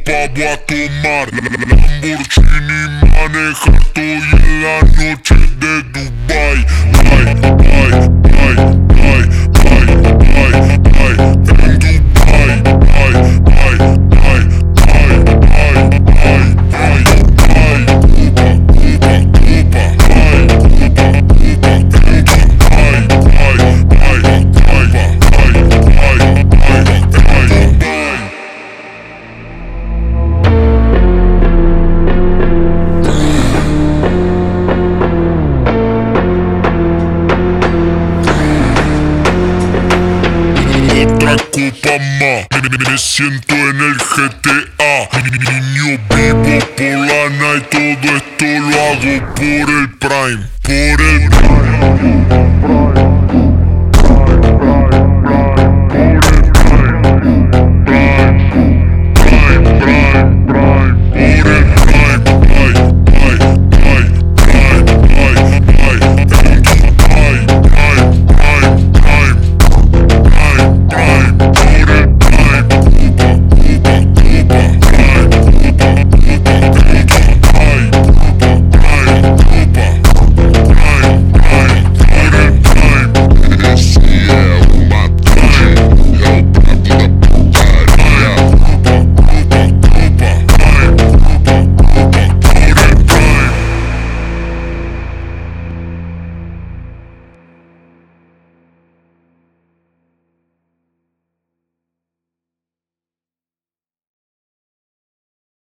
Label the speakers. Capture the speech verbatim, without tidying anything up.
Speaker 1: vamos a tomar Lamborghini, manejar, estoy en la noche de Dubai. Ay, ay, ay, ay, ay, ay, ay, en Dubai. Ay, ay, ay, ay, ay, ay, ay, ay, Cuba, Cuba, Cuba, ay, Cuba, Cuba, en Dubai. Ay, ay, ay, ay, ay, ay, ay, en Dubai. Otra copa más, me, me siento en el G T A. Niño vivo por la night, todo esto lo hago por el Prime, por el Prime.